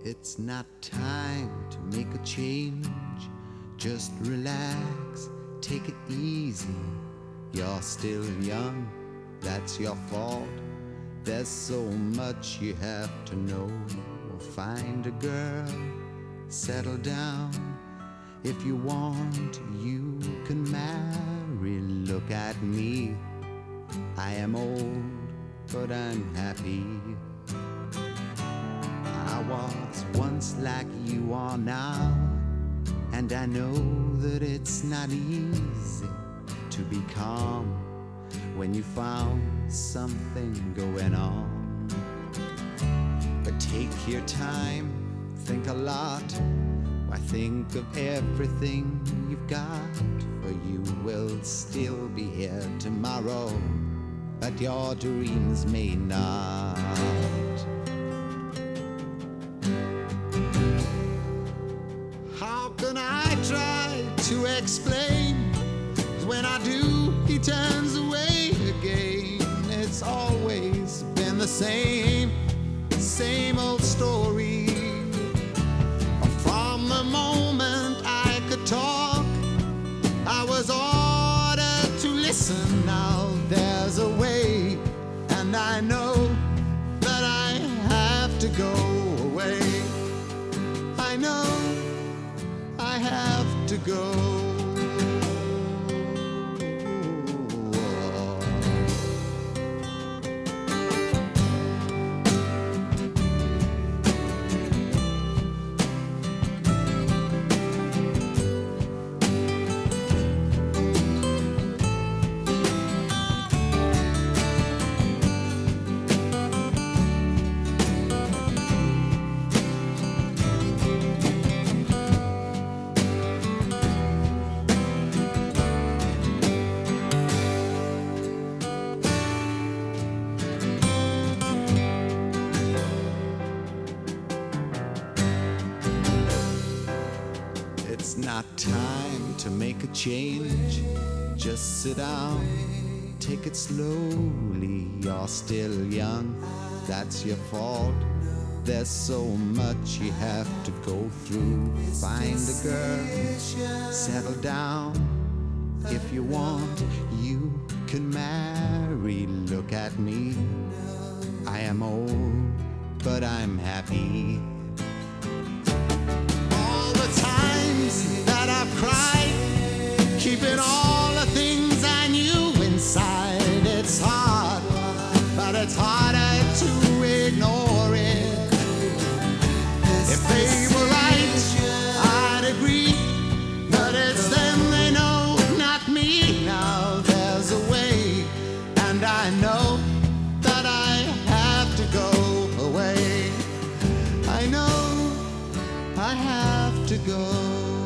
It's not time to make a change. Just relax, take it easy. You're still young, that's your fault. There's so much you have to know. Find a girl, settle down. If you want, you can marry. Look at me, I am old, but I'm happy. I was once like you are now, and I know that it's not easy to be calm when you found something going on. But take your time, think a lot. Why, think of everything you've got, for you will still be here tomorrow, but your dreams may not. How can I try to explain? 'Cause when I do, he turns away again. It's always been the same old story. From the moment I could talk, I was ordered to listen. Now there's a way, and I know that I have to go away. I know I have to go. It's not time to make a change. Just sit down, take it slowly. You're still young, that's your fault. There's so much you have to go through. Find a girl, settle down. If you want, you can marry. Look at me, I am old, but I'm happy. That I've cried, keeping all the things I knew inside. It's hard, but it's harder to ignore it. If they were right, I'd agree, but it's them they know, not me. Now there's a way, and I know that I have to go away. I know I have to go.